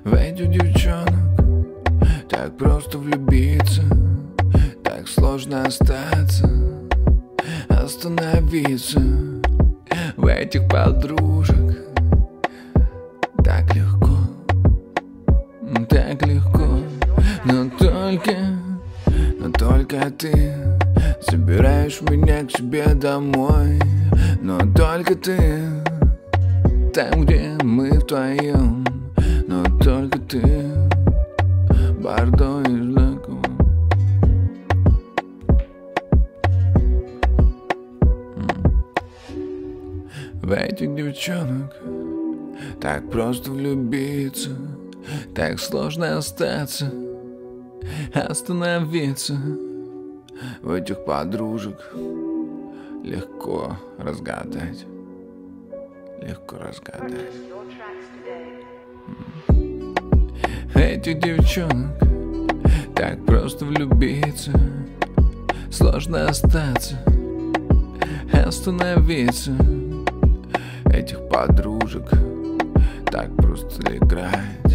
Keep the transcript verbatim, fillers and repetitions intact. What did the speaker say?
В этих девчонок так просто влюбиться, так сложно остаться, остановиться. В этих подружек так легко, так легко. Но только, но только ты забираешь меня к себе домой. Но только ты там, где мы вдвоем. Но только ты Бордо из Лакова. В этих девчонок так просто влюбиться, так сложно остаться, остановиться. В этих подружек легко разгадать, легко разгадать. В этих девчонок так просто влюбиться, сложно остаться, остановиться. Этих подружек так просто играть.